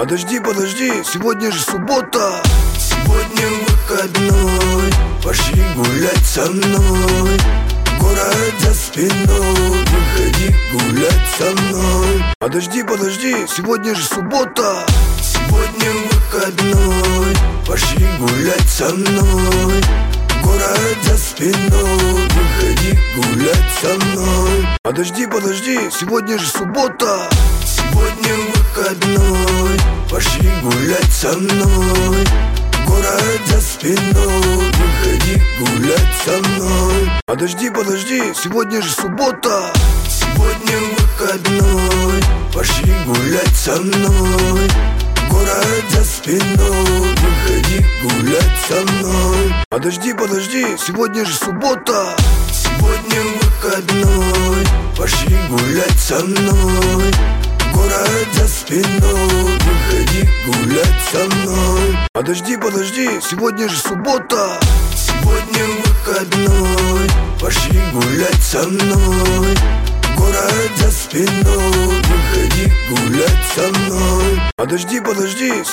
Подожди, сегодня же суббота. Сегодня выходной, пошли гулять со мной. Город за спиной, выходи гулять со мной. Подожди, сегодня же суббота. Сегодня выходной, пошли гулять со мной. Город за спиной, выходи гулять со мной. Подожди, сегодня же суббота. Сегодня выходной, пошли гулять со мной. Город за спиной, выходи гулять со мной. Подожди, сегодня же суббота. Сегодня выходной, пошли гулять со мной. Город за спиной, выходи гулять со мной. Подожди, сегодня же суббота. Сегодня выходной, пошли гулять со мной. Город за спиной, выходи гулять со мной. Подожди, сегодня же суббота. Сегодня выходной, пошли гулять со мной. Город за спиной, выходи гулять со мной. Подожди,